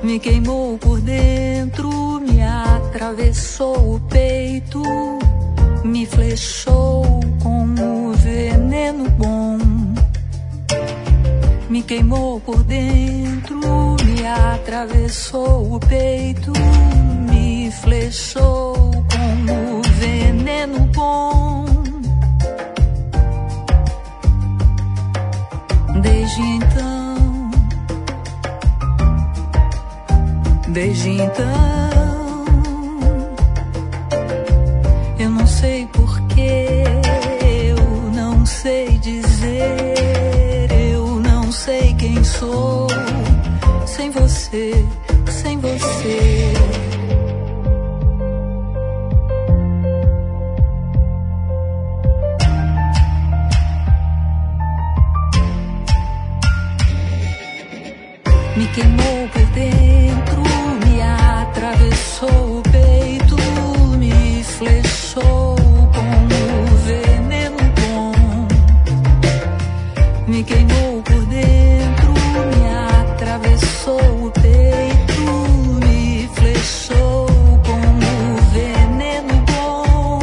Me queimou por dentro, me atravessou o peito, me flechou com o veneno bom. Me queimou por dentro, me atravessou o peito, me flechou com o veneno bom. Desde então, eu não sei porquê, eu não sei dizer, eu não sei quem sou, sem você, sem você. Me queimou por dentro, me atravessou o peito, me flechou com o veneno bom. Me queimou por dentro, me atravessou o peito, me flechou com o veneno bom.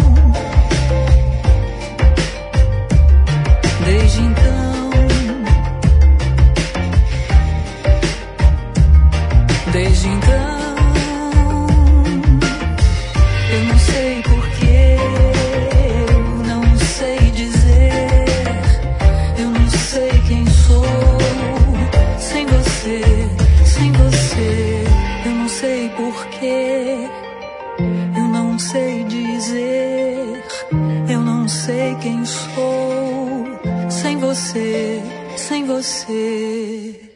Desde então, eu não sei porquê, eu não sei dizer, eu não sei quem sou, sem você, sem você. Eu não sei porquê, eu não sei dizer, eu não sei quem sou, sem você, sem você.